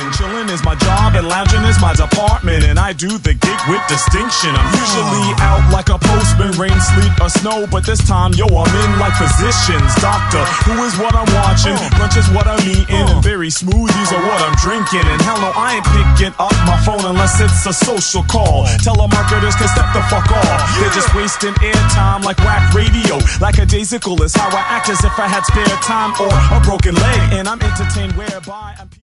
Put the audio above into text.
Chilling is my job and lounging is my department, and I do the gig with distinction. I'm usually out like a postman, rain, sleet, or snow, but this time, yo, I'm in like physicians. Doctor, who is what I'm watching, lunch is what I'm eating, and berry smoothies are what I'm drinking. And hell no, I ain't picking up my phone unless it's a social call. Telemarketers can step the fuck off. They're just wasting airtime like whack radio. Like a daisical is how I act as if I had spare time or a broken leg, and I'm entertained whereby I'm